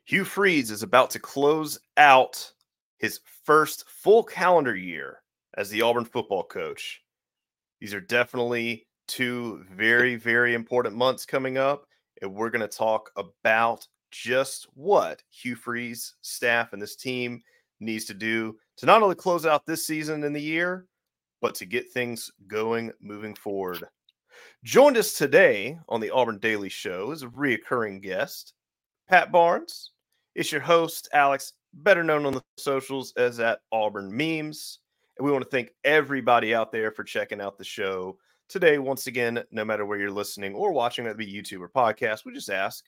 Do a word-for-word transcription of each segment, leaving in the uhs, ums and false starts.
Hugh Freeze is about to close out his first full calendar year as the Auburn football coach. These are definitely two very, very important months coming up, and we're going to talk about just what Hugh Freeze staff and this team needs to do to not only close out this season in the year, but to get things going moving forward. Joined us today on the Auburn Daily Show is a reoccurring guest, Pat Barnes. It's your host, Alex, better known on the socials as at Auburn Memes. And we want to thank everybody out there for checking out the show today. Once again, no matter where you're listening or watching, whether it be YouTube or podcast, we just ask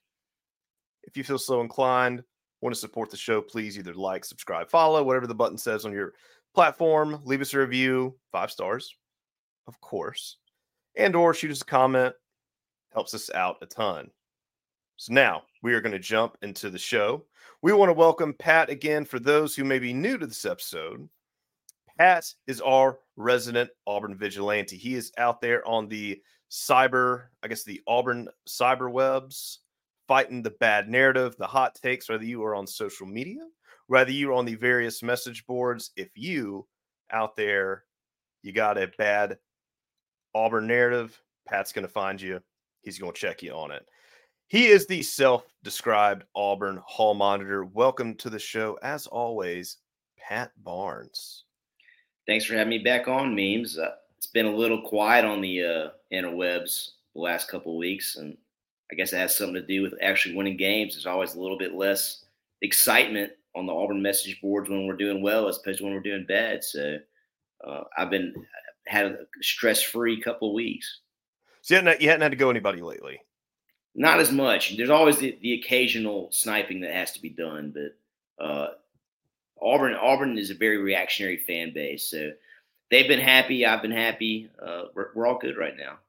if you feel so inclined, want to support the show, please either like, subscribe, follow, whatever the button says on your platform. Leave us a review, five stars, of course, and or shoot us a comment. Helps us out a ton. So now we are going to jump into the show. We want to welcome Pat again. For those who may be new to this episode, Pat is our resident Auburn vigilante. He is out there on the cyber, I guess the Auburn cyber webs, fighting the bad narrative, the hot takes, whether you are on social media, whether you are on the various message boards. If you out there, you got a bad Auburn narrative, Pat's going to find you. He's going to check you on it. He is the self-described Auburn hall monitor. Welcome to the show, as always, Pat Barnes. Thanks for having me back on, Memes. Uh, it's been a little quiet on the uh, interwebs the last couple of weeks, and I guess it has something to do with actually winning games. There's always a little bit less excitement on the Auburn message boards when we're doing well as opposed to when we're doing bad. So uh, I've been had a stress-free couple of weeks. So you hadn't, you hadn't had to go anybody lately? Not as much. There's always the, the occasional sniping that has to be done, but uh, Auburn Auburn is a very reactionary fan base. So they've been happy. I've been happy. Uh, we're, we're all good right now.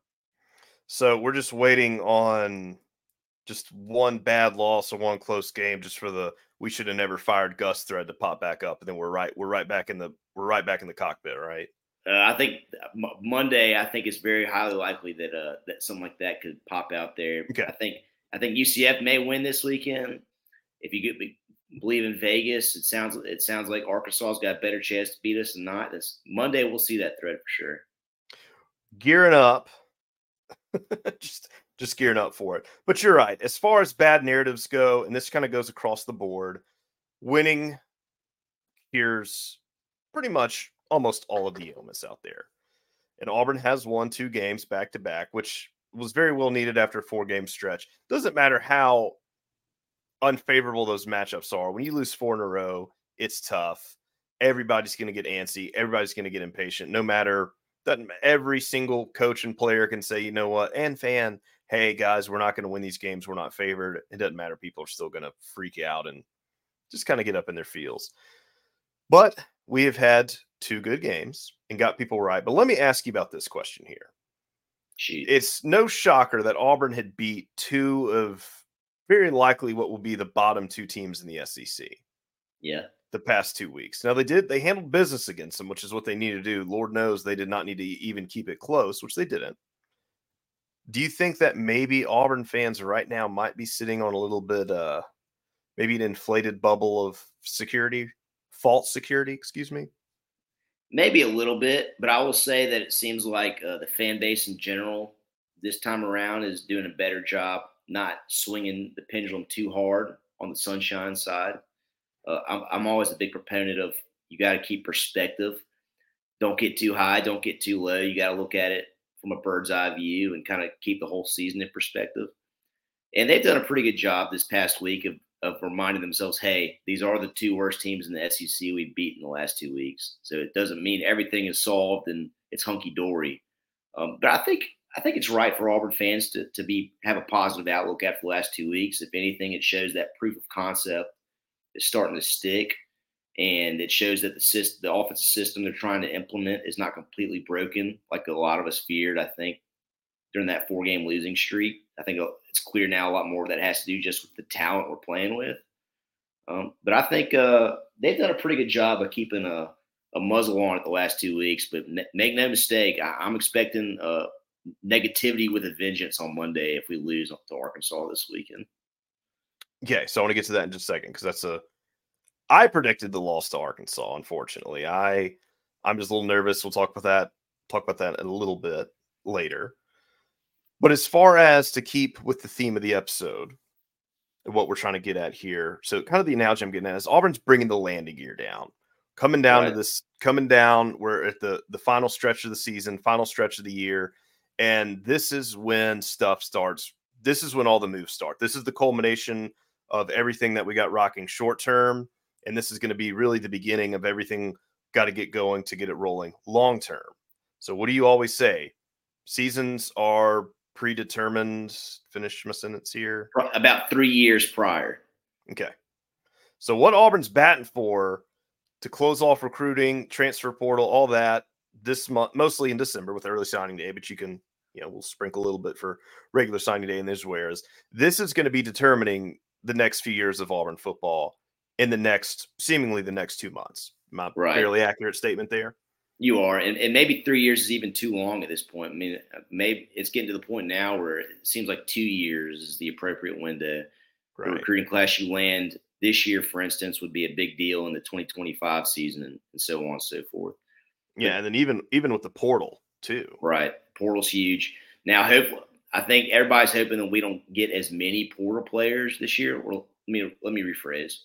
So we're just waiting on just one bad loss or one close game, just for the we should have never fired Gus thread to pop back up, and then we're right we're right back in the we're right back in the cockpit, right? Uh, I think Monday. I think it's very highly likely that uh, that something like that could pop out there. Okay. I think I think U C F may win this weekend. If you could be, believe in Vegas, it sounds it sounds like Arkansas's got a better chance to beat us than not. This Monday, we'll see that thread for sure. Gearing up, just just gearing up for it. But you're right. As far as bad narratives go, and this kind of goes across the board, winning here's pretty much almost all of the illness out there. And Auburn has won two games back to back, which was very well needed after a four game stretch. Doesn't matter how unfavorable those matchups are. When you lose four in a row, it's tough. Everybody's going to get antsy. Everybody's going to get impatient. No matter that, every single coach and player can say, you know what, and fan, hey guys, we're not going to win these games. We're not favored. It doesn't matter. People are still going to freak out and just kind of get up in their feels. But we have had two good games and got people right. But let me ask you about this question here. Jeez. It's no shocker that Auburn had beat two of very likely what will be the bottom two teams in the S E C. Yeah. The past two weeks. Now they did, they handled business against them, which is what they need to do. Lord knows they did not need to even keep it close, which they didn't. Do you think that maybe Auburn fans right now might be sitting on a little bit, uh, maybe an inflated bubble of security, false security, excuse me? Maybe a little bit, but I will say that it seems like uh, the fan base in general this time around is doing a better job not swinging the pendulum too hard on the sunshine side. Uh, I'm, I'm always a big proponent of you got to keep perspective. Don't get too high, don't get too low. You got to look at it from a bird's eye view and kind of keep the whole season in perspective. And they've done a pretty good job this past week of of reminding themselves, hey, these are the two worst teams in the S E C we've beaten the last two weeks. So it doesn't mean everything is solved and it's hunky-dory. Um, but I think I think it's right for Auburn fans to to be have a positive outlook after the last two weeks. If anything, it shows that proof of concept is starting to stick, and it shows that the system, the offensive system they're trying to implement is not completely broken like a lot of us feared, I think, during that four-game losing streak. I think it's clear now a lot more of that has to do just with the talent we're playing with. Um, but I think uh, they've done a pretty good job of keeping a, a muzzle on it the last two weeks. But ne- make no mistake, I- I'm expecting uh, negativity with a vengeance on Monday if we lose to Arkansas this weekend. Okay, so I want to get to that in just a second because that's a. I predicted the loss to Arkansas. Unfortunately, I I'm just a little nervous. We'll talk about that. Talk about that in a little bit later. But as far as to keep with the theme of the episode, what we're trying to get at here, so kind of the analogy I'm getting at is Auburn's bringing the landing gear down, coming down Right. to this, coming down. We're at the the final stretch of the season, final stretch of the year, and this is when stuff starts. This is when all the moves start. This is the culmination of everything that we got rocking short term, and this is going to be really the beginning of everything got to get going to get it rolling long term. So, what do you always say? Seasons are predetermined. Finish my sentence here. Pro- About three years prior. Okay. So what Auburn's batting for to close off recruiting, transfer portal, all that this month, mostly in December with early signing day, but you can, you know, we'll sprinkle a little bit for regular signing day in this. Whereas this is going to be determining the next few years of Auburn football in the next, seemingly the next two months. My Right. fairly accurate statement there. You are, and, and maybe three years is even too long at this point. I mean, maybe it's getting to the point now where it seems like two years is the appropriate window. Right. The recruiting class you land this year, for instance, would be a big deal in the twenty twenty-five season, and, and so on and so forth. Yeah, but, and then even even with the portal too. Right, portal's huge. Now, hopefully, I think everybody's hoping that we don't get as many portal players this year. Well, let me let me rephrase.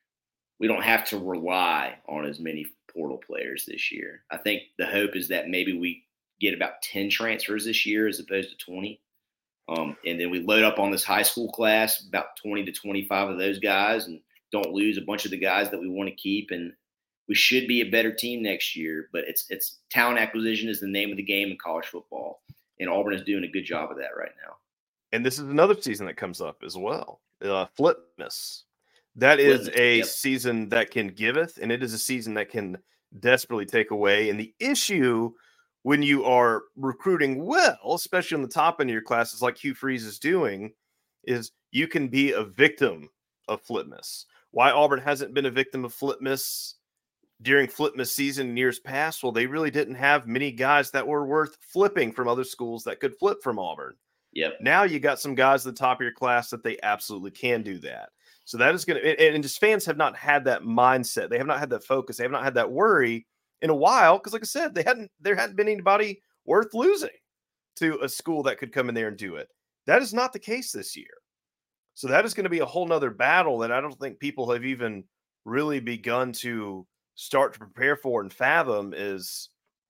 We don't have to rely on as many portal players this year. I think the hope is that maybe we get about ten transfers this year as opposed to twenty. Um, and then we load up on this high school class, about twenty to twenty-five of those guys, and don't lose a bunch of the guys that we want to keep. And we should be a better team next year, but it's it's talent acquisition is the name of the game in college football. And Auburn is doing a good job of that right now. And this is another season that comes up as well. Uh, Flipmas. That is a yep. season that can giveth, and it is a season that can desperately take away. And the issue when you are recruiting well, especially on the top end of your classes like Hugh Freeze is doing, is you can be a victim of Flipmas. Why Auburn hasn't been a victim of Flipmas during Flipmas season in years past? Well, they really didn't have many guys that were worth flipping from other schools that could flip from Auburn. Yep. Now you got some guys at the top of your class that they absolutely can do that. So that is going to, and, and just fans have not had that mindset. They have not had that focus. They have not had that worry in a while. Cause like I said, they hadn't, there hadn't been anybody worth losing to a school that could come in there and do it. That is not the case this year. So that is going to be a whole nother battle that I don't think people have even really begun to start to prepare for and fathom is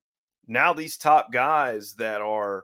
now these top guys that are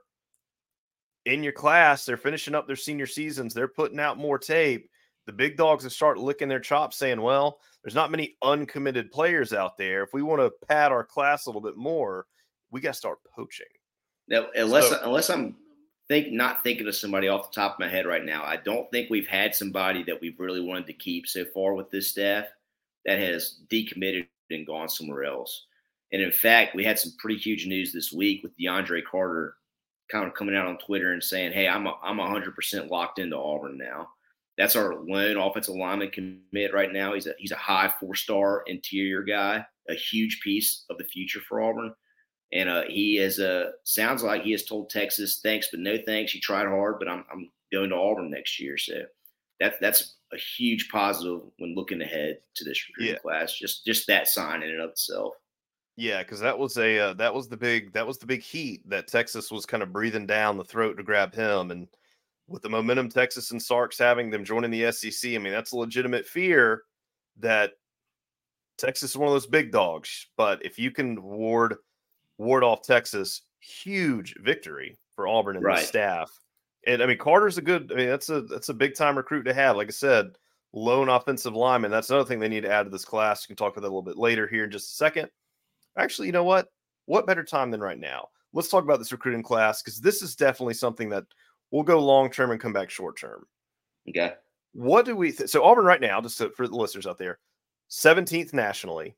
in your class, they're finishing up their senior seasons. They're putting out more tape. The big dogs have start licking their chops saying, well, there's not many uncommitted players out there. If we want to pad our class a little bit more, we got to start poaching. Now, unless, so, unless I'm think not thinking of somebody off the top of my head right now, I don't think we've had somebody that we've really wanted to keep so far with this staff that has decommitted and gone somewhere else. And in fact, we had some pretty huge news this week with DeAndre Carter kind of coming out on Twitter and saying, hey, I'm a, I'm one hundred percent locked into Auburn now. That's our lone offensive lineman commit right now. He's a he's a high four-star interior guy, a huge piece of the future for Auburn. And uh, he is uh, sounds like he has told Texas, thanks, but no thanks. You tried hard, but I'm I'm going to Auburn next year. So that's that's a huge positive when looking ahead to this recruiting yeah. class. Just just that sign in and of itself. Yeah, because that was a uh, that was the big that was the big heat that Texas was kind of breathing down the throat to grab him. And with the momentum Texas and Sark's having, them joining the S E C, I mean, that's a legitimate fear that Texas is one of those big dogs. But if you can ward ward off Texas, huge victory for Auburn and right. the staff. And I mean, Carter's a good. I mean, that's a that's a big time recruit to have. Like I said, lone offensive lineman. That's another thing they need to add to this class. You can talk about that a little bit later here in just a second. Actually, you know what? What better time than right now? Let's talk about this recruiting class because this is definitely something that will go long term and come back short term. Okay. What do we? Th- so Auburn right now, just so, for the listeners out there, seventeenth nationally.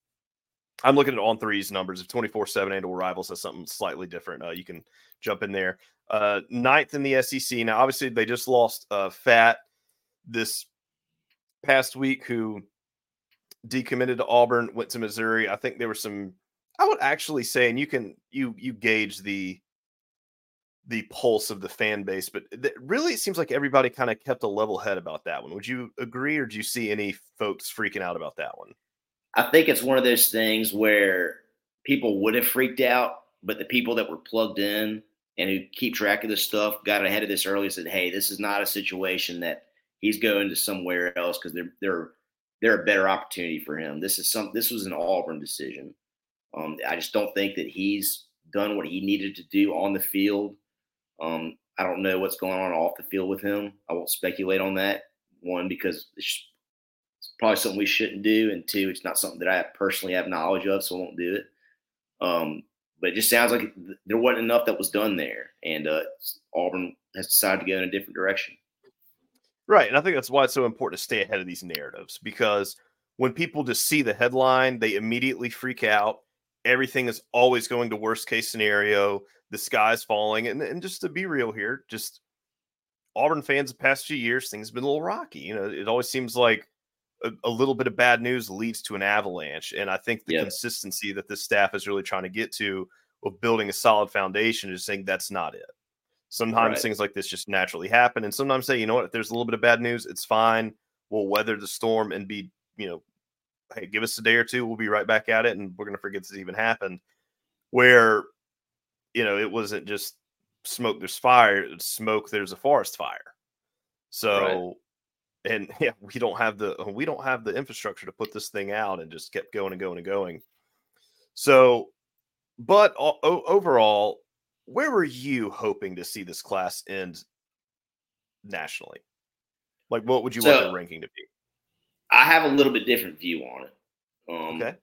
I'm looking at On three's numbers. If twenty-four seven and or Rivals has something slightly different, uh, you can jump in there. Uh, ninth in the S E C. Now, obviously, they just lost uh, Fat this past week, who decommitted to Auburn, went to Missouri. I think there were some, I would actually say, and you can, you, you gauge the, the pulse of the fan base, but th- really it seems like everybody kind of kept a level head about that one. Would you agree, or do you see any folks freaking out about that one? I think it's one of those things where people would have freaked out, but the people that were plugged in and who keep track of this stuff got ahead of this early and said, "Hey, this is not a situation that he's going to somewhere else because they're they're they're a better opportunity for him. This is some this was an Auburn decision. Um, I just don't think that he's done what he needed to do on the field. Um, I don't know what's going on off the field with him. I won't speculate on that. One, because it's probably something we shouldn't do, and two, it's not something that I personally have knowledge of, so I won't do it. Um, but it just sounds like there wasn't enough that was done there, and uh, Auburn has decided to go in a different direction. Right, and I think that's why it's so important to stay ahead of these narratives, because when people just see the headline, they immediately freak out. Everything is always going to worst case scenario. The sky's falling, and, and just to be real here, just Auburn fans the past few years, things have been a little rocky. You know, it always seems like a, a little bit of bad news leads to an avalanche, and I think the Yep. consistency that this staff is really trying to get to of building a solid foundation is saying that's not it. Sometimes Right. things like this just naturally happen, and sometimes say, you know what, if there's a little bit of bad news, it's fine. We'll weather the storm and be, you know, hey, give us a day or two, we'll be right back at it, and we're going to forget this even happened. Where, you know, it wasn't just smoke, there's fire, it's smoke, there's a forest fire. So, right. and yeah, we don't have the we don't have the infrastructure to put this thing out, and just kept going and going and going. So, but o- overall, where were you hoping to see this class end nationally? Like, what would you So, want their ranking to be? I have a little bit different view on it. Um, Okay.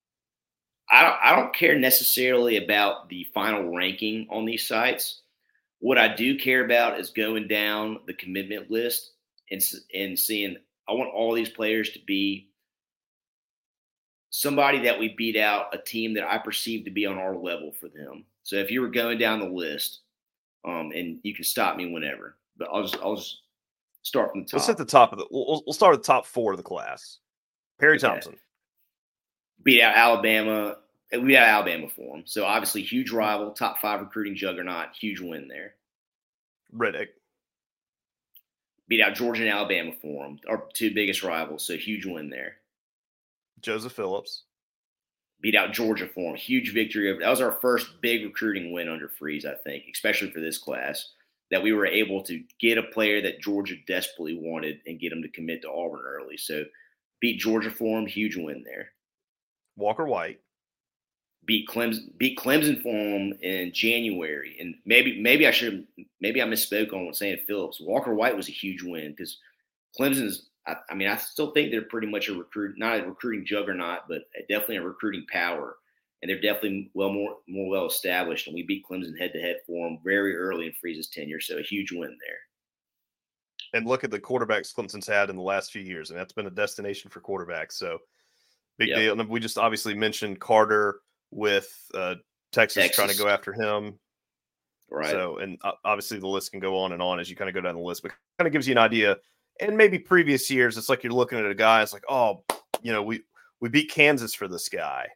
I don't, I don't care necessarily about the final ranking on these sites. What I do care about is going down the commitment list and, and seeing, I want all these players to be somebody that we beat out, a team that I perceive to be on our level for them. So if you were going down the list, um, and you can stop me whenever, but I'll just, I'll just start from the top. Let's hit the top of the, we'll, we'll start with the top four of the class. Perry okay. Thompson. Beat out Alabama. We beat out Alabama for them. So obviously huge rival, top five recruiting juggernaut, huge win there. Riddick. Beat out Georgia and Alabama for them, our two biggest rivals. So huge win there. Joseph Phillips. Beat out Georgia for them. Huge victory. That was our first big recruiting win under Freeze, I think, especially for this class, that we were able to get a player that Georgia desperately wanted and get him to commit to Auburn early. So beat Georgia for them, huge win there. Walker White. Beat Clemson, beat Clemson for them in January. And maybe maybe I should maybe I misspoke on saying Phillips. Walker White was a huge win because Clemson's, I, I mean, I still think they're pretty much a recruit, not a recruiting juggernaut, but definitely a recruiting power. And they're definitely well more more well established. And we beat Clemson head to head for them very early in Freeze's tenure. So a huge win there. And look at the quarterbacks Clemson's had in the last few years, and that's been a destination for quarterbacks. So big yep. deal. And we just obviously mentioned Carter with uh, Texas, Texas trying to go after him. Right. So, and uh, obviously the list can go on and on as you kind of go down the list, but kind of gives you an idea. And maybe previous years, it's like you're looking at a guy, it's like, oh, you know, we, we beat Kansas for this guy.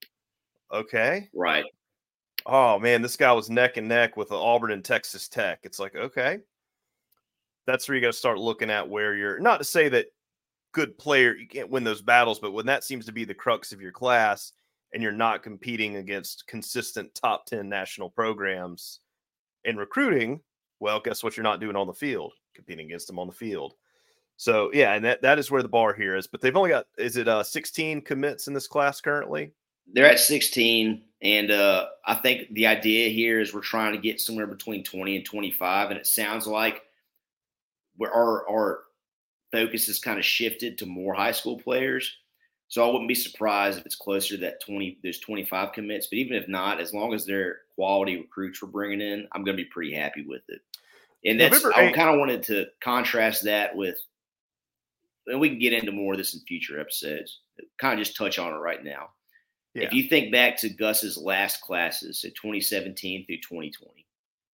Okay. Right. Oh, man, this guy was neck and neck with Auburn and Texas Tech. It's like, okay. That's where you got to start looking at where you're, not to say that good player, you can't win those battles, but when that seems to be the crux of your class, and you're not competing against consistent top ten national programs in recruiting, well, guess what you're not doing on the field? Competing against them on the field. So, yeah, and that, that is where the bar here is. But they've only got, is it uh, sixteen commits in this class currently? They're at sixteen, and uh, I think the idea here is we're trying to get somewhere between twenty and twenty-five, and it sounds like we're, our, our focus has kind of shifted to more high school players. So I wouldn't be surprised if it's closer to that twenty, there's twenty-five commits. But even if not, as long as they're quality recruits we're bringing in, I'm going to be pretty happy with it. And that's, I kind of wanted to contrast that with, and we can get into more of this in future episodes, kind of just touch on it right now. Yeah. If you think back to Gus's last classes, so twenty seventeen through twenty twenty,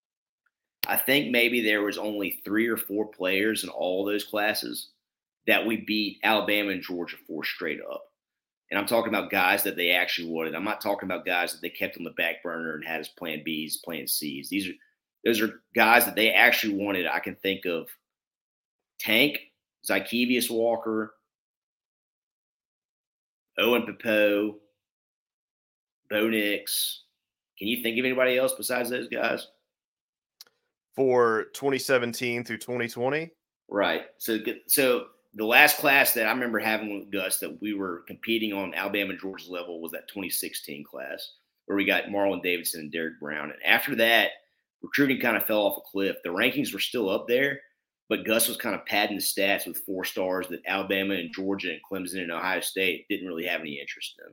I think maybe there was only three or four players in all those classes that we beat Alabama and Georgia for straight up. And I'm talking about guys that they actually wanted. I'm not talking about guys that they kept on the back burner and had as plan Bs, plan Cs. These are those are guys that they actually wanted. I can think of Tank, Zykevius Walker, Owen Popo, Bo Nix. Can you think of anybody else besides those guys? For twenty seventeen through twenty twenty? Right. So, so the last class that I remember having with Gus that we were competing on Alabama and Georgia level was that twenty sixteen class where we got Marlon Davidson and Derek Brown. And after that, recruiting kind of fell off a cliff. The rankings were still up there, but Gus was kind of padding the stats with four stars that Alabama and Georgia and Clemson and Ohio State didn't really have any interest in.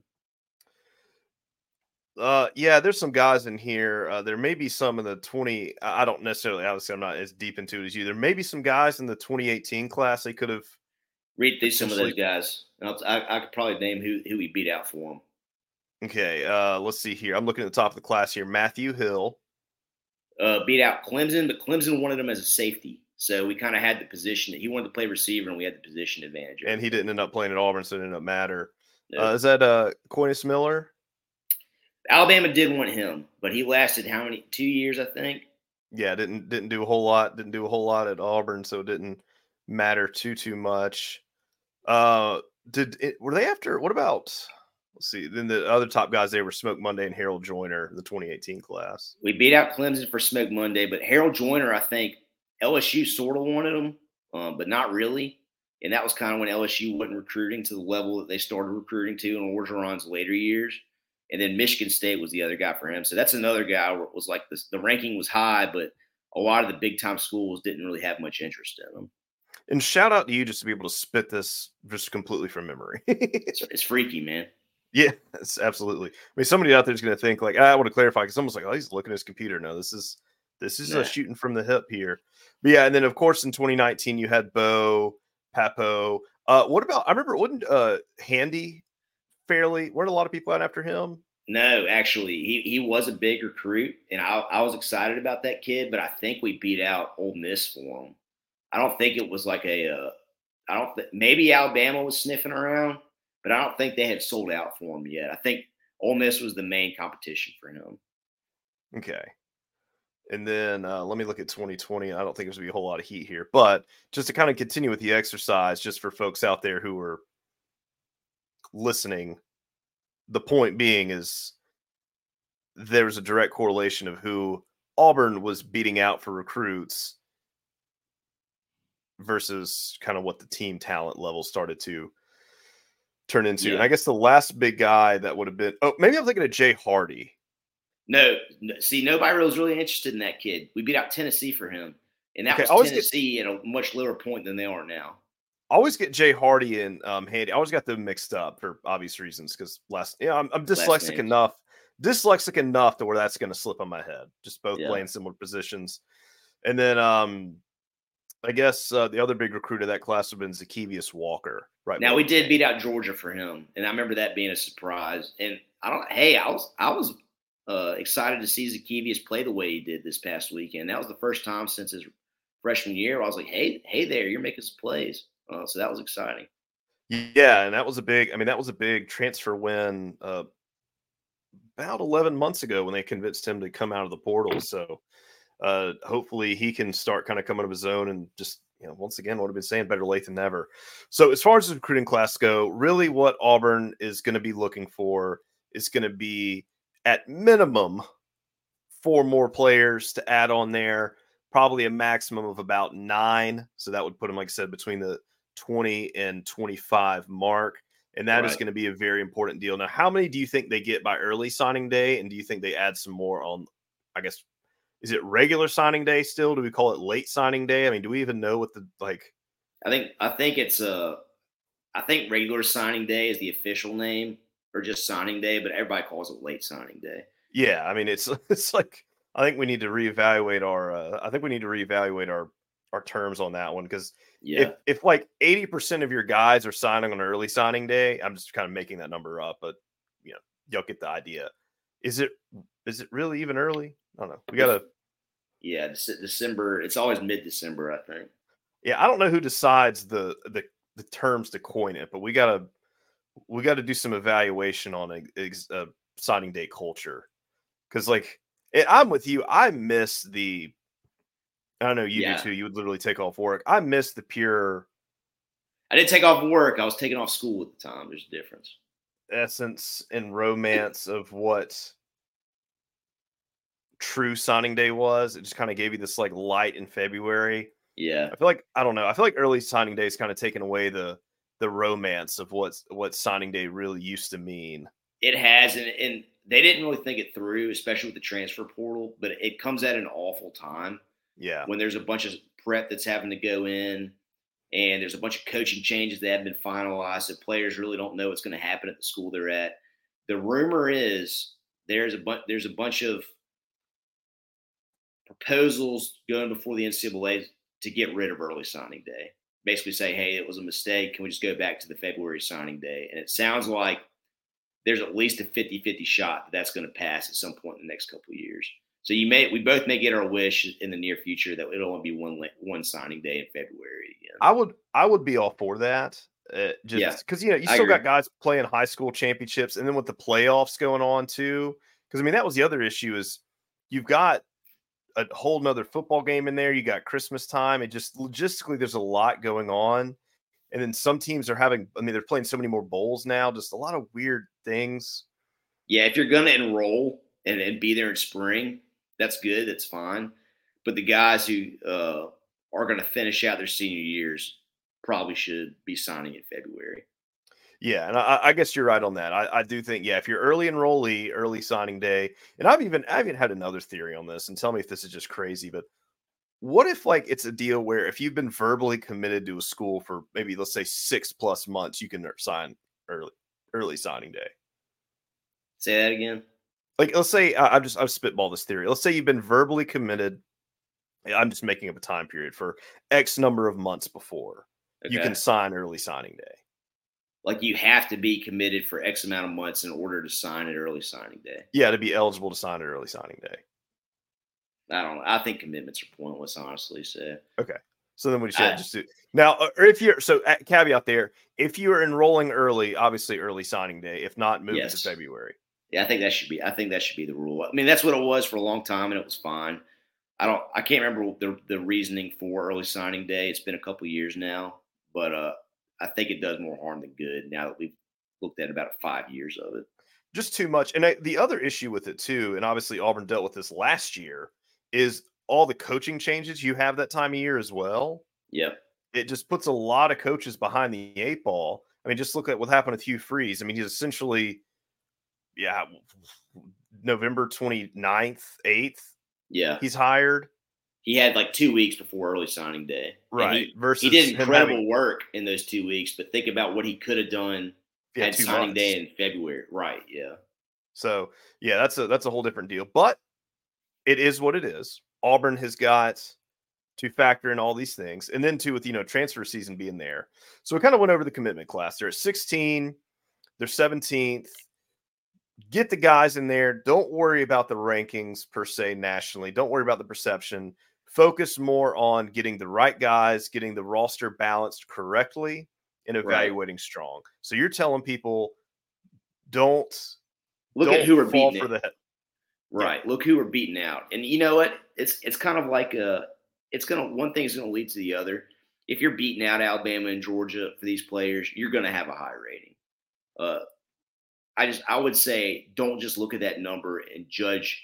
Uh, yeah, there's some guys in here. Uh, there may be some in the twenty. I don't necessarily, obviously, I'm not as deep into it as you. There may be some guys in the twenty eighteen class they could have. Read through some of those guys. I'll, I, I could probably name who, who he beat out for them. Okay, uh, let's see here. I'm looking at the top of the class here. Matthew Hill. Uh, beat out Clemson, but Clemson wanted him as a safety. So we kind of had the position that he wanted to play receiver, and we had the position advantage. And he didn't end up playing at Auburn, so it didn't matter. No. Uh, is that uh, Coinus Miller? Alabama did want him, but he lasted how many? Two years, I think. Yeah, didn't didn't do a whole lot. Didn't do a whole lot at Auburn, so it didn't matter too too much. Uh, did it? Were they after? What about? Let's see. Then the other top guys they were Smoke Monday and Harold Joyner, the twenty eighteen class. We beat out Clemson for Smoke Monday, but Harold Joyner, I think L S U sort of wanted him, um, but not really. And that was kind of when L S U wasn't recruiting to the level that they started recruiting to in Orgeron's later years. And then Michigan State was the other guy for him. So that's another guy where it was like this, the ranking was high, but a lot of the big time schools didn't really have much interest in them. And shout out to you just to be able to spit this just completely from memory. it's, it's freaky, man. Yeah, it's absolutely. I mean, somebody out there is going to think like, ah, I want to clarify because someone's like, oh, he's looking at his computer. No, this is this is nah. a shooting from the hip here. But yeah, and then of course in twenty nineteen you had Bo, Papo. Uh, what about? I remember wasn't uh, Handy fairly? Weren't a lot of people out after him? No, actually, he he was a big recruit, and I I was excited about that kid. But I think we beat out Ole Miss for him. I don't think it was like a. Uh, I don't think maybe Alabama was sniffing around, but I don't think they had sold out for him yet. I think Ole Miss was the main competition for him. Okay. And then uh, let me look at twenty twenty. I don't think there's going to be a whole lot of heat here. But just to kind of continue with the exercise, just for folks out there who are listening, the point being is there's a direct correlation of who Auburn was beating out for recruits versus kind of what the team talent level started to turn into. Yeah. And I guess the last big guy that would have been – oh, maybe I'm thinking of Jay Hardy. No, no, see, nobody was really interested in that kid. We beat out Tennessee for him, and that okay, was Tennessee get, at a much lower point than they are now. I always get Jay Hardy and um, Handy. I always got them mixed up for obvious reasons because last, you know, I'm, I'm dyslexic enough, dyslexic enough to where that's going to slip on my head. Just both yeah. playing similar positions, and then um, I guess uh, the other big recruit of that class would have been Zykevius Walker. Right now, we did beat out Georgia for him, and I remember that being a surprise. And I don't. Hey, I was, I was. Uh, excited to see Zykevius play the way he did this past weekend. That was the first time since his freshman year. I was like, hey, hey there, you're making some plays. Uh, so that was exciting. Yeah, and that was a big, I mean, that was a big transfer win uh, about eleven months ago when they convinced him to come out of the portal. So uh, hopefully he can start kind of coming to his own and just, you know, once again, what I've been saying, better late than never. So as far as the recruiting class go, really what Auburn is going to be looking for is going to be at minimum, four more players to add on there, probably a maximum of about nine. So that would put them, like I said, between the twenty and twenty-five mark. And that right. is going to be a very important deal. Now, how many do you think they get by early signing day? And do you think they add some more on, I guess, is it regular signing day still? Do we call it late signing day? I mean, do we even know what the, like? I think, I think it's a, I think regular signing day is the official name. Or just signing day, but everybody calls it late signing day. Yeah, I mean, it's it's like I think we need to reevaluate our. Uh, I think we need to reevaluate our our terms on that one because yeah. if if like eighty percent of your guys are signing on early signing day, I'm just kind of making that number up, but you know, y'all get the idea. Is it is it really even early? I don't know. We gotta. Yeah, December. It's always mid December, I think. Yeah, I don't know who decides the the the terms to coin it, but we gotta. We got to do some evaluation on a, a signing day culture because, like, it, I'm with you. I miss the I know you do Yeah. too. You would literally take off work. I miss the pure I didn't take off work. I was taking off school at the time. There's a difference. essence and romance of what true signing day was. It just kind of gave you this like light in February. Yeah. I feel like I don't know. I feel like early signing day is kind of taken away the the romance of what's what signing day really used to mean. It has, and, and they didn't really think it through, especially with the transfer portal. But it comes at an awful time Yeah. when there's a bunch of prep that's having to go in, and there's a bunch of coaching changes that haven't been finalized, so players really don't know what's going to happen at the school they're at. The rumor is there's a bunch there's a bunch of proposals going before the N C double A to get rid of early signing day. Basically say, hey, it was a mistake. Can we just go back to the February signing day? And it sounds like there's at least a fifty-fifty shot that that's going to pass at some point in the next couple of years. So you may, we both may get our wish in the near future that it'll only be one one signing day in February again. I would, I would be all for that. Uh, just because yeah, you know you still got guys playing high school championships, and then with the playoffs going on too. Because I mean that was the other issue is you've got a whole nother football game in there. You got Christmas time. It just logistically there's a lot going on. And then some teams are having, I mean, they're playing so many more bowls now, just a lot of weird things. Yeah, if you're going to enroll and, and be there in spring, that's good. That's fine. But the guys who uh, are going to finish out their senior years probably should be signing in February. Yeah, and I, I guess you're right on that. I, I do think, yeah, if you're early enrollee, early signing day, and I've even I've even had another theory on this, and tell me if this is just crazy, but what if like it's a deal where if you've been verbally committed to a school for maybe let's say six plus months, you can sign early early signing day? Say that again. Like let's say I, I've just I've spitball this theory. Let's say you've been verbally committed. I'm just making up a time period for X number of months before okay. you can sign early signing day. Like you have to be committed for X amount of months in order to sign at early signing day. Yeah, to be eligible to sign at early signing day. I don't know. I think commitments are pointless, honestly. So okay. So then we should I, just do now. Or if you're so uh, caveat there, if you are enrolling early, obviously early signing day. If not, move yes. to February. Yeah, I think that should be. I think that should be the rule. I mean, that's what it was for a long time, and it was fine. I don't. I can't remember the the reasoning for early signing day. It's been a couple of years now, but uh, I think it does more harm than good. Now that we've looked at about five years of it, just too much. And I, the other issue with it too, and obviously Auburn dealt with this last year, is all the coaching changes you have that time of year as well. Yep. It just puts a lot of coaches behind the eight ball. I mean, just look at what happened with Hugh Freeze. I mean, he's essentially, yeah, November twenty-ninth, eighth. Yeah. He's hired. He had like two weeks before early signing day. Right. He, Versus he did incredible having, work in those two weeks, but think about what he could have done yeah, had signing months. day in February. Right. Yeah. So, yeah, that's a that's a whole different deal. But it is what it is. Auburn has got to factor in all these things. And then, too, with, you know, transfer season being there. So we kind of went over the commitment class. They're at sixteen. They're seventeenth. Get the guys in there. Don't worry about the rankings per se nationally. Don't worry about the perception. Focus more on getting the right guys, getting the roster balanced correctly, and evaluating right. strong. So you're telling people don't look don't at who are fall beating for it. the Right. Yeah. Look who we're beating out. And you know what? It's it's kind of like a it's gonna one thing is gonna lead to the other. If you're beating out Alabama and Georgia for these players, you're gonna have a high rating. Uh I just I would say don't just look at that number and judge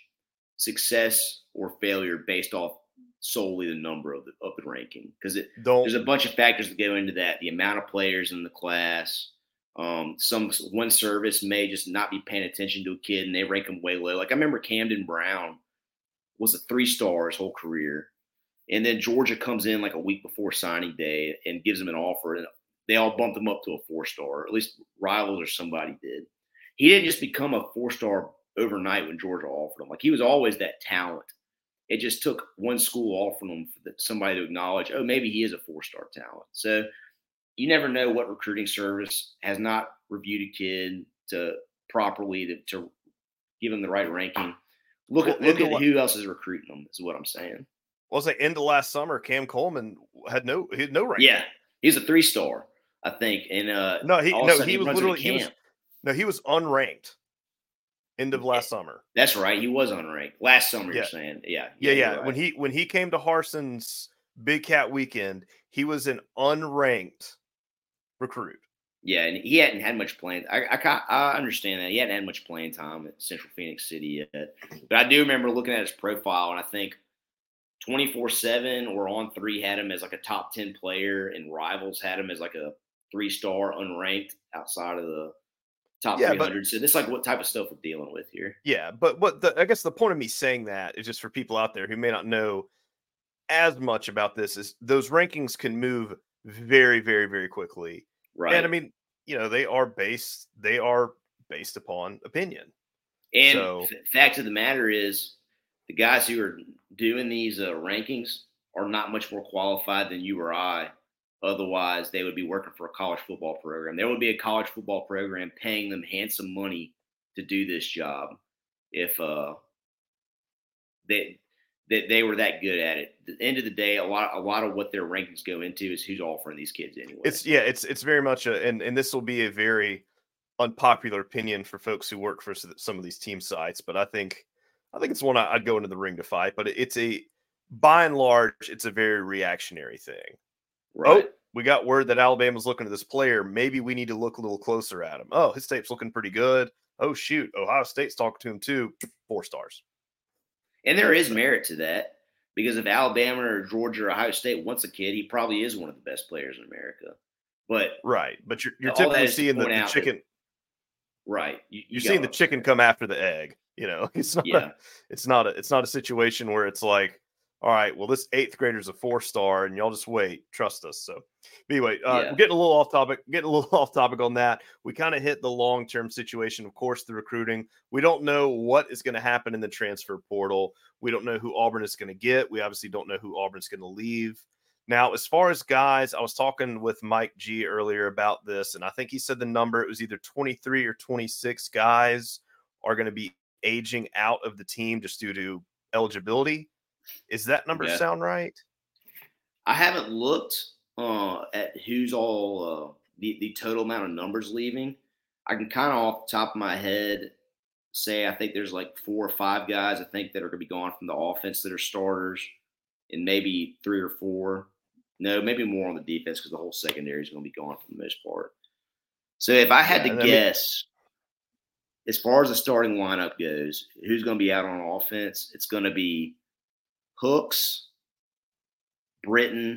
success or failure based off solely the number of the of the ranking. Because it there's a bunch of factors that go into that. The amount of players in the class. Um, some one service may just not be paying attention to a kid and they rank him way low. Like I remember Camden Brown was a three star his whole career. And then Georgia comes in like a week before signing day and gives him an offer. And they all bumped him up to a four star, or at least Rivals or somebody did. He didn't just become a four star overnight when Georgia offered him. Like he was always that talent. It just took one school offering him for somebody to acknowledge, oh, maybe he is a four star talent. So you never know what recruiting service has not reviewed a kid to properly to, to give him the right ranking. Look at well, look at the, who else is recruiting them. Is what I'm saying. Well, was like end of last summer, Cam Coleman had no he had no ranking. Yeah, he's a three star, I think. And uh, no, he no he was he literally he was no he was unranked. End of last summer. That's right. He was unranked last summer. Yeah. You're saying, yeah, Yeah, yeah. yeah. Right. When he when he came to Harson's Big Cat Weekend, he was an unranked recruit. Yeah, and he hadn't had much playing. I, I I understand that he hadn't had much playing time at Central Phoenix City yet, but I do remember looking at his profile, and I think twenty-four seven or On three had him as like a top ten player, and Rivals had him as like a three star unranked outside of the top Yeah, three but hundred. So this is like what type of stuff we're dealing with here. yeah, but what the I guess the point of me saying that is just for people out there who may not know as much about this is those rankings can move very, very, very quickly. Right. And I mean, you know, they are based they are based upon opinion. And So, f- fact of the matter is, the guys who are doing these uh, rankings are not much more qualified than you or I. Otherwise, they would be working for a college football program. There would be a college football program paying them handsome money to do this job if uh, they that they were that good at it. At the end of the day, a lot a lot of what their rankings go into is who's offering these kids anyway. it's yeah, it's it's very much a and and this will be a very unpopular opinion for folks who work for some of these team sites, but I think I think it's one I'd go into the ring to fight. But it's a by and large, it's a very reactionary thing. Right. Oh, we got word that Alabama's looking at this player. Maybe we need to look a little closer at him. Oh, his tape's looking pretty good. Oh shoot, Ohio State's talking to him too. Four stars. And there is merit to that because if Alabama or Georgia or Ohio State wants a kid, he probably is one of the best players in America. But right, but you're, you're all that typically is to seeing the, point the out chicken. that- right, you, you You're got seeing the what I'm chicken saying. come after the egg. You know, it's not. Yeah. A, it's not a. It's not a situation where it's like, all right, well, this eighth grader's a four star, and y'all just wait, trust us. So, but anyway, uh, Yeah. we're getting a little off topic. Getting a little off topic on that. We kind of hit the long term situation. Of course, the recruiting. We don't know what is going to happen in the transfer portal. We don't know who Auburn is going to get. We obviously don't know who Auburn's going to leave. Now, as far as guys, I was talking with Mike G earlier about this, and I think he said the number, it was either twenty-three or twenty-six guys are going to be aging out of the team just due to eligibility. Is that number Yeah. sound right? I haven't looked uh, at who's all uh, the, the total amount of numbers leaving. I can kind of off the top of my head say I think there's like four or five guys I think that are going to be gone from the offense that are starters, and maybe three or four. No, maybe more on the defense because the whole secondary is going to be gone for the most part. So if I had Yeah, to I mean- guess, as far as the starting lineup goes, who's going to be out on offense? It's going to be Hooks, Britton,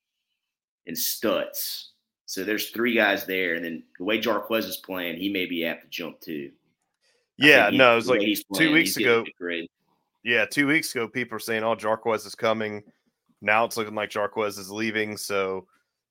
and Stutz. So there's three guys there, and then the way Jarquez is playing, he may be apt to jump too. I Yeah, think he- no, it was the way like he's two playing, weeks he's getting a ago. good grade. Yeah, two weeks ago, people were saying, "Oh, Jarquez is coming." Now it's looking like Jarquez is leaving. So,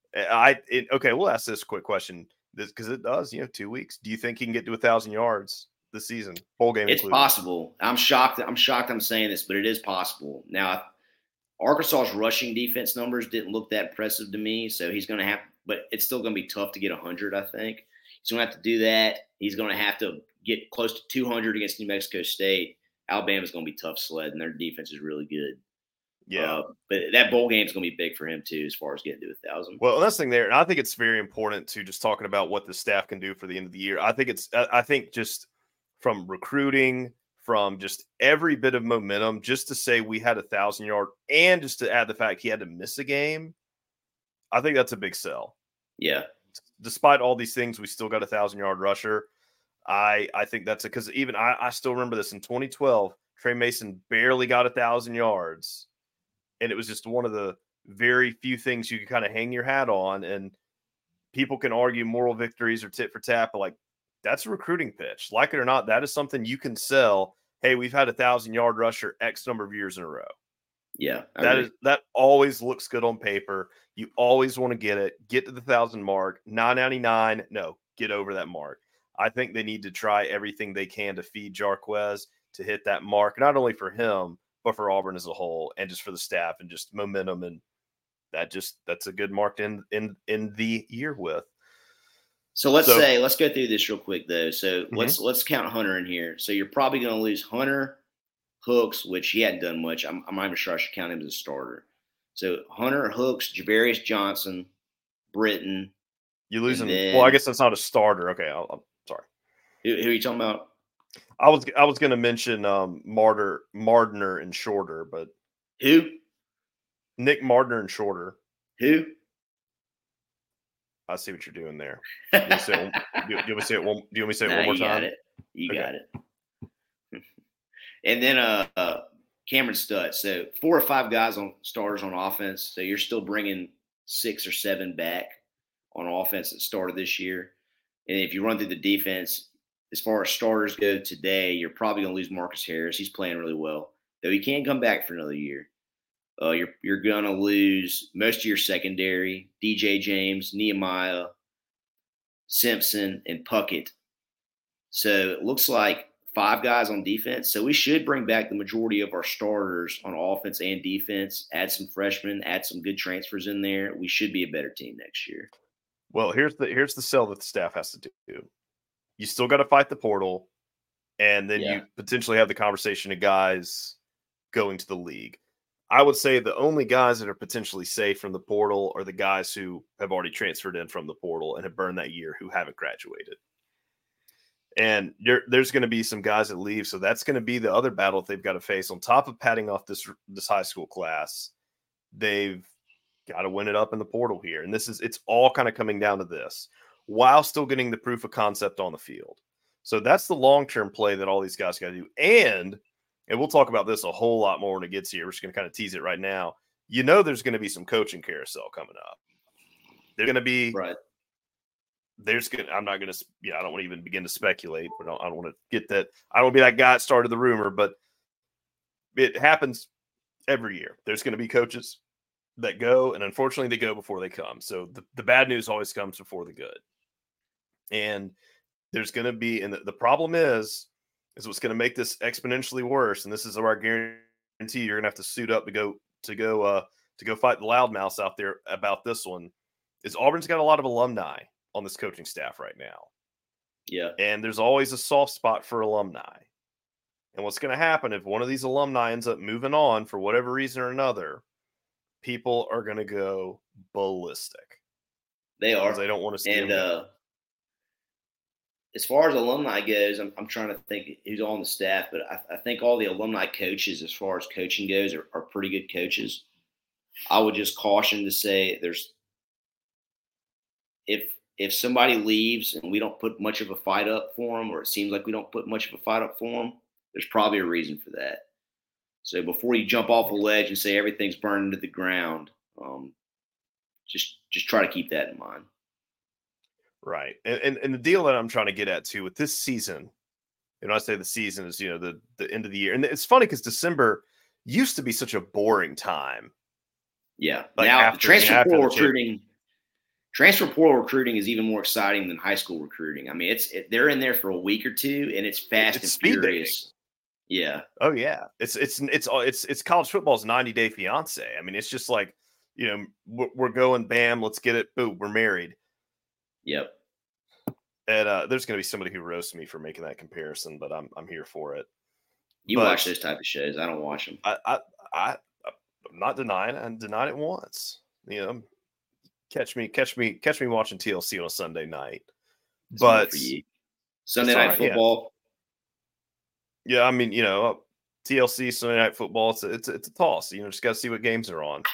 I it, okay, we'll ask this quick question because it does. You know, two weeks. Do you think he can get to a thousand yards this season, bowl game It's included? possible. I'm shocked. I'm shocked. I'm saying this, but it is possible. Now, Arkansas's rushing defense numbers didn't look that impressive to me, so he's going to have. But it's still going to be tough to get one hundred. I think he's going to have to do that. He's going to have to get close to two hundred against New Mexico State. Alabama's going to be tough sled, and their defense is really good. Yeah. Uh, but that bowl game is going to be big for him, too, as far as getting to a thousand. Well, that's the thing there. And I think it's very important to just talking about what the staff can do for the end of the year. I think it's, I think just from recruiting, from just every bit of momentum, just to say we had a thousand yard and just to add the fact he had to miss a game. I think that's a big sell. Yeah. Despite all these things, we still got a thousand yard rusher. I, I think that's it. Cause even I, I still remember this in twenty twelve, Trey Mason barely got a thousand yards. And it was just one of the very few things you could kind of hang your hat on. And people can argue moral victories or tit for tat, but like that's a recruiting pitch. Like it or not, that is something you can sell. Hey, we've had a thousand yard rusher X number of years in a row. Yeah. I That agree. is that always looks good on paper. You always want to get it, get to the thousand mark, nine ninety-nine. No, get over that mark. I think they need to try everything they can to feed Jarquez to hit that mark, not only for him, but for Auburn as a whole, and just for the staff and just momentum. And that just, that's a good mark in, in, in the year with. So let's So- say, let's go through this real quick though. So Mhm. let's, let's count Hunter in here. So you're probably going to lose Hunter, Hooks, which he hadn't done much. I'm, I'm not even sure I should count him as a starter. So Hunter, Hooks, Javarius Johnson, Britton. You losing, And then- well, I guess that's not a starter. Okay. I'll, I'm sorry. Who, who are you talking about? I was I was going to mention um, Martyr, Mardner and Shorter, but Who? Nick Mardner and Shorter. Who? I see what you're doing there. Do you, say it, do, you, do you want me to say it one? Do you want me to say it nah, one more you time? got it. You okay. got it. And then uh, uh, Cameron Stud. So four or five guys on starters on offense. So you're still bringing six or seven back on offense that started this year. And if you run through the defense, as far as starters go today, you're probably going to lose Marcus Harris. He's playing really well, though he can come back for another year. Uh, you're you're going to lose most of your secondary: D J James, Nehemiah, Simpson, and Puckett. So it looks like five guys on defense. So we should bring back the majority of our starters on offense and defense, add some freshmen, add some good transfers in there. We should be a better team next year. Well, here's the here's the sell that the staff has to do. You still got to fight the portal, and then yeah. you potentially have the conversation of guys going to the league. I would say the only guys that are potentially safe from the portal are the guys who have already transferred in from the portal and have burned that year who haven't graduated. And there's going to be some guys that leave, so that's going to be the other battle they've got to face. On top of padding off this this high school class, they've got to win it up in the portal here. And this is it's all kind of coming down to this, while still getting the proof of concept on the field. So that's the long-term play that all these guys got to do. And and we'll talk about this a whole lot more when it gets here. We're just going to kind of tease it right now. You know there's going to be some coaching carousel coming up. There's going to be right. There's good. I'm not going to. Yeah, I don't want to even begin to speculate. But I don't, I don't want to get that. I don't want to be that guy that started the rumor. But it happens every year. There's going to be coaches that go, and unfortunately, they go before they come. So the, the bad news always comes before the good. And there's going to be, and the, the problem is, is what's going to make this exponentially worse. And this is where I guarantee you're going to have to suit up to go to go uh, to go fight the loudmouths out there about this one. Is Auburn's got a lot of alumni on this coaching staff right now. Yeah. And there's always a soft spot for alumni. And what's going to happen if one of these alumni ends up moving on for whatever reason or another, people are going to go ballistic. They are. They don't want to see and, them uh, as far as alumni goes, I'm, I'm trying to think who's on the staff, but I, I think all the alumni coaches, as far as coaching goes, are, are pretty good coaches. I would just caution to say there's if if somebody leaves and we don't put much of a fight up for them, or it seems like we don't put much of a fight up for them, there's probably a reason for that. So before you jump off a ledge and say everything's burned to the ground, um, just just try to keep that in mind. Right. And, and and the deal that I'm trying to get at too with this season, you know, I say the season is, you know, the, the end of the year. And it's funny because December used to be such a boring time. Yeah. Like now after, transfer portal recruiting, transfer portal recruiting is even more exciting than high school recruiting. I mean, it's it, they're in there for a week or two and it's fast it's and furious. Dating. Yeah. Oh yeah. It's it's it's it's it's college football's ninety day fiance. I mean, it's just like, you know, we're, we're going bam, let's get it. Boom, we're married. Yep. And uh, there's going to be somebody who roasts me for making that comparison, but I'm I'm here for it. You but watch those type of shows. I don't watch them. I, I, I, I'm not denying it. I denied it once. You know, catch me, catch me, catch me watching T L C on a Sunday night. It's but Sunday night right, football. Yeah. yeah, I mean, you know, T L C Sunday night football. It's a, it's a, it's a toss. You know, just got to see what games are on.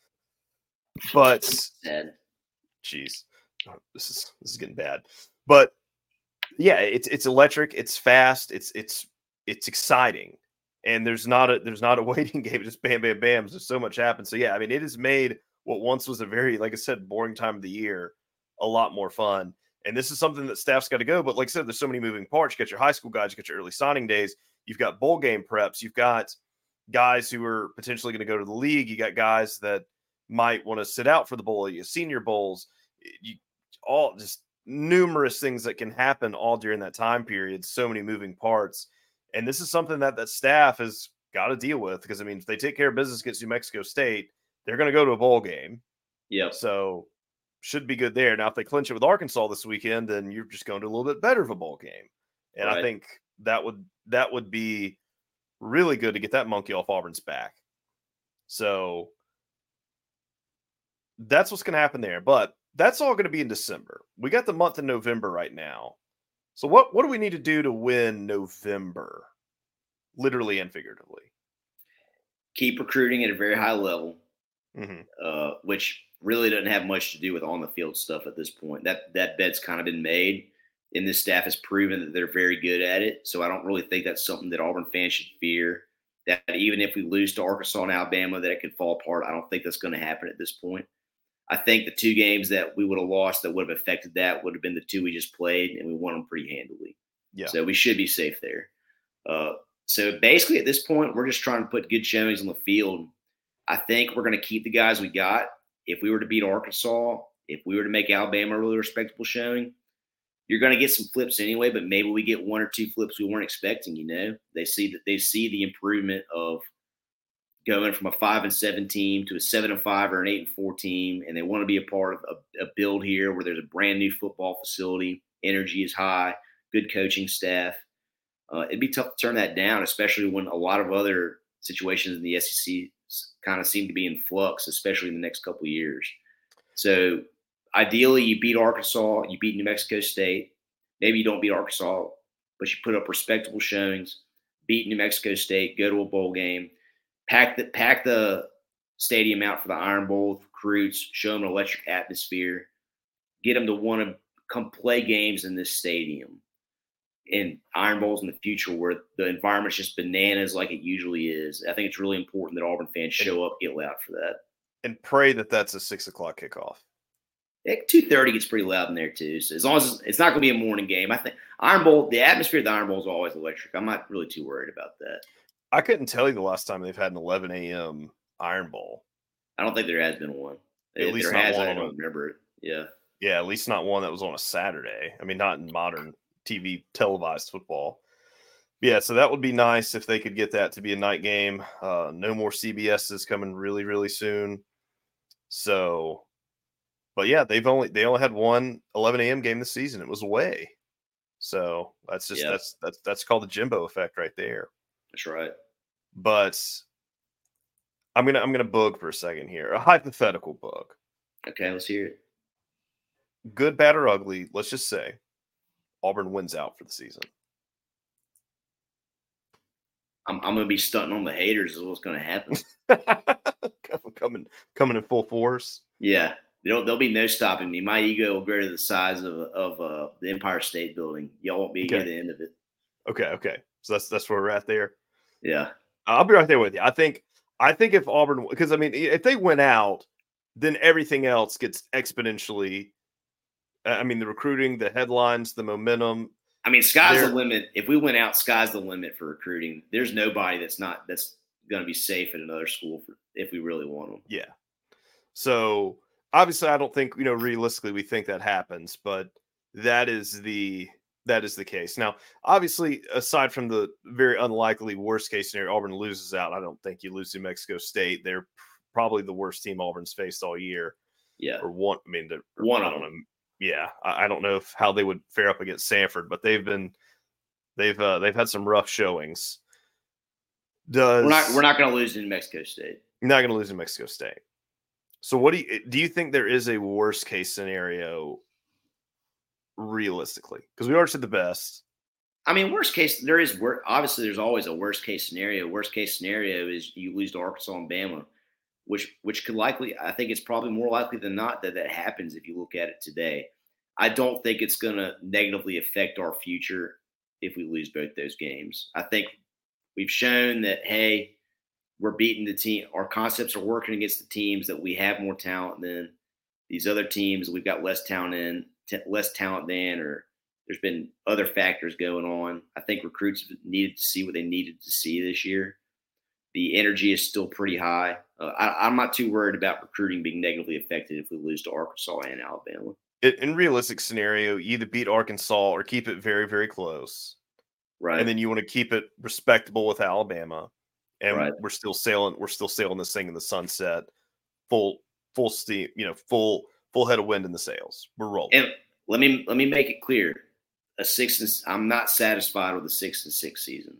But, Sad. Geez. This is this is getting bad, but yeah, it's it's electric, it's fast, it's it's it's exciting, and there's not a there's not a waiting game. Just bam, bam, bam. There's so much happens. So yeah, I mean, it has made what once was a very, like I said, boring time of the year a lot more fun. And this is something that staff's got to go. But like I said, there's so many moving parts. You got your high school guys, you got your early signing days, you've got bowl game preps, you've got guys who are potentially going to go to the league, you got guys that might want to sit out for the bowl, you senior bowls. You all just numerous things that can happen all during that time period. So many moving parts. And this is something that that staff has got to deal with, because I mean, if they take care of business against New Mexico State, they're going to go to a bowl game. Yeah. So should be good there. Now, if they clinch it with Arkansas this weekend, then you're just going to a little bit better of a bowl game. And right. I think that would, that would be really good to get that monkey off Auburn's back. So that's what's going to happen there. But that's all going to be in December. We got the month of November right now. So what what do we need to do to win November, literally and figuratively? Keep recruiting at a very high level, Mm-hmm. uh, which really doesn't have much to do with on the field stuff at this point. That that bet's kind of been made, and this staff has proven that they're very good at it. So I don't really think that's something that Auburn fans should fear. That even if we lose to Arkansas and Alabama, that it could fall apart. I don't think that's going to happen at this point. I think the two games that we would have lost that would have affected that would have been the two we just played, and we won them pretty handily. Yeah. So we should be safe there. Uh, so basically, at this point, we're just trying to put good showings on the field. I think we're going to keep the guys we got. If we were to beat Arkansas, if we were to make Alabama a really respectable showing, you're going to get some flips anyway, but maybe we get one or two flips we weren't expecting. You know, they see that they see the improvement of going from a five and seven team to a seven and five or an eight and four team, and they want to be a part of a, a build here where there's a brand new football facility, energy is high, good coaching staff. Uh, it'd be tough to turn that down, especially when a lot of other situations in the S E C kind of seem to be in flux, especially in the next couple of years. So ideally, you beat Arkansas, you beat New Mexico State. Maybe you don't beat Arkansas, but you put up respectable showings, beat New Mexico State, go to a bowl game, pack the pack the stadium out for the Iron Bowl with recruits, show them an electric atmosphere, get them to want to come play games in this stadium. And Iron Bowls in the future where the environment's just bananas like it usually is. I think it's really important that Auburn fans show up, get loud for that. And pray that that's a six o'clock kickoff. two thirty gets pretty loud in there too. So as long as it's, it's not going to be a morning game, I think Iron Bowl, the atmosphere of the Iron Bowl is always electric. I'm not really too worried about that. I couldn't tell you the last time they've had an eleven a.m. Iron Bowl. I don't think there has been one. At if least there not has, one I on don't a, remember it. Yeah. Yeah, at least not one that was on a Saturday. I mean, not in modern T V televised football. Yeah, so that would be nice if they could get that to be a night game. Uh, no more C B S's coming really, really soon. So, but yeah, they've only they only had one eleven a.m. game this season. It was away. So that's just Yep. that's that's that's called the Jimbo effect right there. That's right. But I'm gonna I'm gonna bug for a second here. A hypothetical bug. Okay, let's hear it. Good, bad, or ugly. Let's just say Auburn wins out for the season. I'm, I'm going to be stunting on the haters is what's going to happen. coming coming in full force. Yeah. There'll, there'll be no stopping me. My ego will grow to the size of of uh, the Empire State Building. Y'all won't be Okay. at the end of it. Okay, okay. So that's that's where we're at there. Yeah. I'll be right there with you. I think I think if Auburn, because I mean, if they went out, then everything else gets exponentially. I mean, the recruiting, the headlines, the momentum. I mean, sky's They're- the limit. If we went out, sky's the limit for recruiting. There's nobody that's not that's going to be safe at another school for, if we really want them. Yeah. So obviously, I don't think, you know, realistically, we think that happens, but that is the that is the case. Now, obviously, aside from the very unlikely worst case scenario, Auburn loses out. I don't think you lose to Mexico State. They're probably the worst team Auburn's faced all year. Yeah. Or one. I mean, or, One I of don't them. know. Yeah, I, I don't know if, how they would fare up against Sanford, but they've been they've uh, they've had some rough showings. Does We're not we're not going to lose to New Mexico State. You're not going to lose to Mexico State. So, what do you do? You think there is a worst case scenario realistically? Because we already said the best. I mean, worst case, there is work. Obviously, there's always a worst case scenario. Worst case scenario is you lose to Arkansas and Bama, which which could likely. I think it's probably more likely than not that that happens if you look at it today. I don't think it's going to negatively affect our future if we lose both those games. I think we've shown that, hey, we're beating the team. Our concepts are working against the teams that we have more talent than. These other teams we've got less talent in, t- less talent than, or there's been other factors going on. I think recruits needed to see what they needed to see this year. The energy is still pretty high. Uh, I, I'm not too worried about recruiting being negatively affected if we lose to Arkansas and Alabama. In realistic scenario, you either beat Arkansas or keep it very, very close. Right. And then you want to keep it respectable with Alabama. And right. we're still sailing, we're still sailing this thing in the sunset, full, full steam, you know, full, full head of wind in the sails. We're rolling. And let me let me make it clear. A six and I'm not satisfied with a six and six season.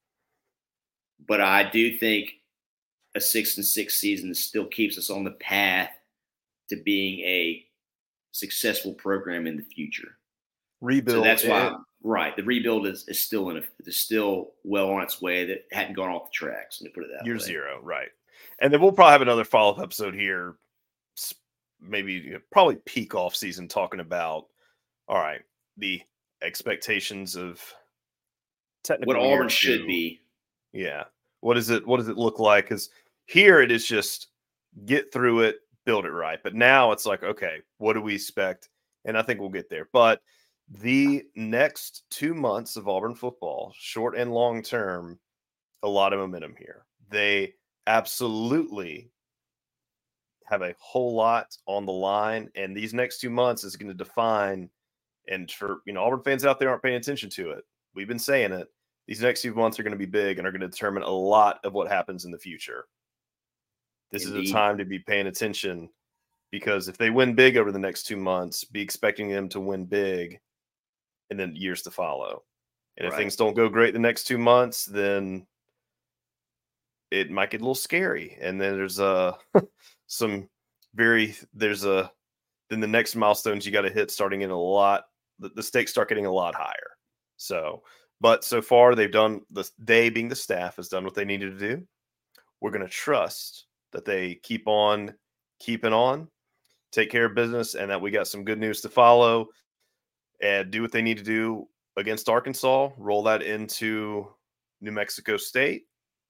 But I do think a six and six season still keeps us on the path to being a successful program in the future. rebuild. So that's why, and, right, the rebuild is, is still in a, is still well on its way. That hadn't gone off the tracks. Let me put it that year way. zero, right? And then we'll probably have another follow up episode here, maybe probably peak off season, talking about all right the expectations of technical what year Auburn two. should be. Yeah, what is it? What does it look like? Because here it is just get through it, build it right. But now it's like, okay, what do we expect? And I think we'll get there. But the next two months of Auburn football, short and long term, a lot of momentum here. They absolutely have a whole lot on the line, and these next two months is going to define. And for you know, Auburn fans out there aren't paying attention to it. We've been saying it. These next few months are going to be big and are going to determine a lot of what happens in the future. This Indeed. is a time to be paying attention, because if they win big over the next two months, be expecting them to win big and then years to follow. And Right. if things don't go great the next two months, then it might get a little scary. And then there's uh, some very, there's a, then the next milestones you got to hit starting in a lot, the, the stakes start getting a lot higher. So, but so far they've done, the they being the staff has done what they needed to do. We're going to trust that they keep on keeping on, take care of business, and that we got some good news to follow, and do what they need to do against Arkansas, roll that into New Mexico State.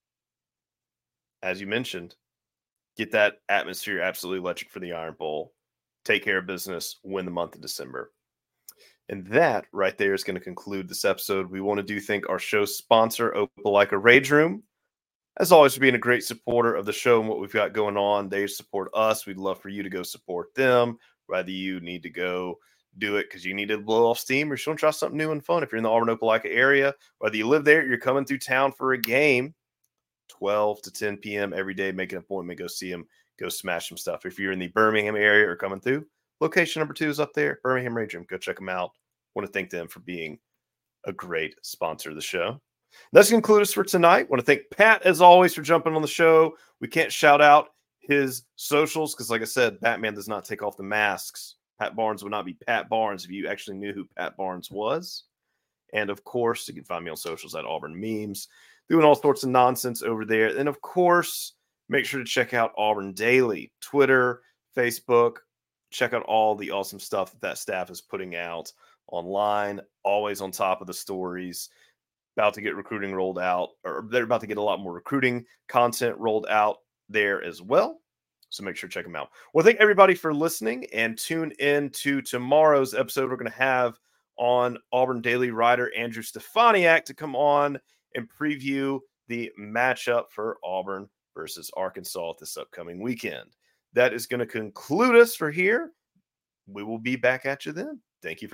As you mentioned, get that atmosphere absolutely electric for the Iron Bowl, take care of business, win the month of December. And that right there is going to conclude this episode. We want to do thank our show sponsor, Opelika Rage Room, as always, for being a great supporter of the show and what we've got going on. They support us. We'd love for you to go support them. Whether you need to go do it because you need to blow off steam or you want to try something new and fun. If you're in the Auburn Opelika area, whether you live there, you're coming through town for a game, twelve to ten p.m. every day, make an appointment, go see them, go smash some stuff. If you're in the Birmingham area or coming through, location number two is up there, Birmingham Rage Room. Go check them out. Want to thank them for being a great sponsor of the show. That's going to conclude us for tonight. Want to thank Pat, as always, for jumping on the show. We can't shout out his socials because, like I said, Batman does not take off the masks. Pat Barnes would not be Pat Barnes if you actually knew who Pat Barnes was. And, of course, you can find me on socials at Auburn Memes, doing all sorts of nonsense over there. And, of course, make sure to check out Auburn Daily, Twitter, Facebook. Check out all the awesome stuff that that staff is putting out online, always on top of the stories. About to get recruiting rolled out, or they're about to get a lot more recruiting content rolled out there as well. So make sure to check them out. Well, thank everybody for listening, and tune in to tomorrow's episode. We're going to have on Auburn Daily writer Andrew Stefaniak to come on and preview the matchup for Auburn versus Arkansas this upcoming weekend. That is going to conclude us for here. We will be back at you then. Thank you for